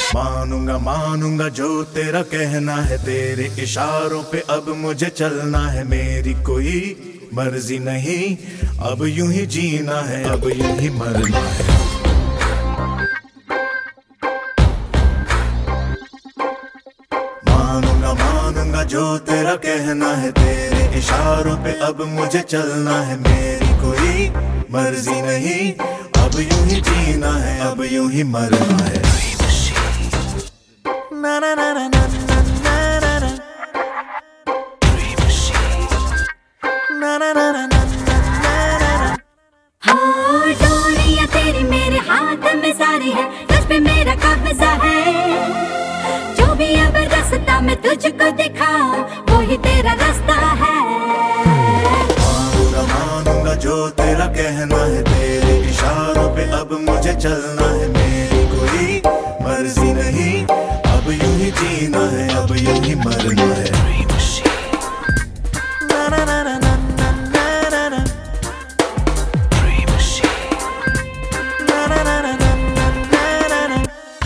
मानूंगा मानूंगा जो तेरा कहना है, तेरे इशारों पे अब मुझे चलना है। मेरी कोई मर्जी नहीं, अब यूं ही जीना है, अब यूं ही मरना है। मानूंगा मानूंगा जो तेरा कहना है, तेरे इशारों पे अब मुझे चलना है। मेरी कोई मर्जी नहीं, अब यूं ही जीना है, अब यूं ही मरना है। ना ना ना ना ना ना ना ना ना ना ना ना ना। हाँ, डोरियां तेरी मेरे हाथ में सारी है, तुझ पे मेरा कब्जा है। जो भी अब रास्ता मैं तुझको दिखाऊं, वो ही तेरा रास्ता है। मानूंगा मानूंगा जो तेरा कहना है, तेरे इशारों पे अब मुझे चलना है। मेरी कोई मर्जी नहीं, अब यूं ही जीना है, अब यूं ही मरना है। ना ना ना ना ना ना ना ना ना ना ना ना ना ना।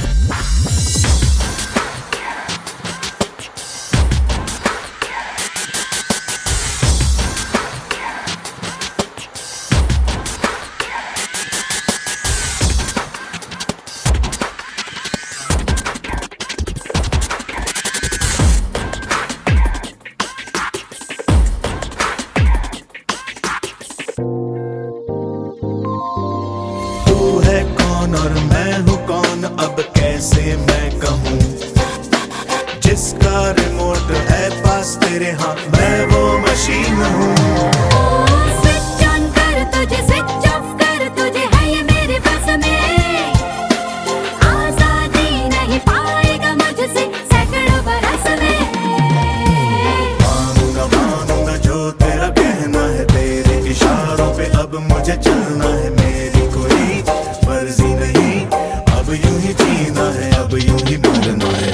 तू है कौन और मैं हूँ कौन, अब कैसे मैं कहूँ। जिसका रिमोट है पास तेरे हाथ, मैं वो मशीन हूँ। स्विच ऑन कर तुझे, स्विच ऑफ कर तुझे, है ये मेरे बस में। आजादी नहीं पाएगा मुझसे सैकड़ों बरस में। मानूंगा मानूंगा जो तेरा कहना है, तेरे इशारों पे अब मुझे चलना है। मेरी कोई मर्जी नहीं, अब यूं ही जीना है, अब यूं ही मरना है।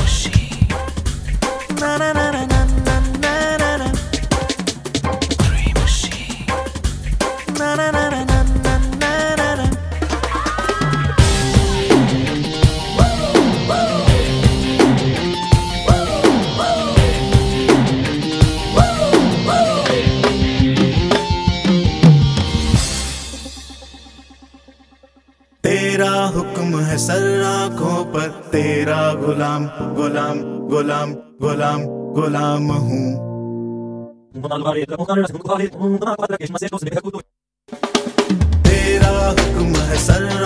ना ना ना ना ना ना ना ना ना ना ना ना ना ना ना। तेरा हुक्म है सर आँखों पर, तेरा गुलाम गुलाम गुलाम गुलाम गुलाम हूँ। तेरा हुक्म है सर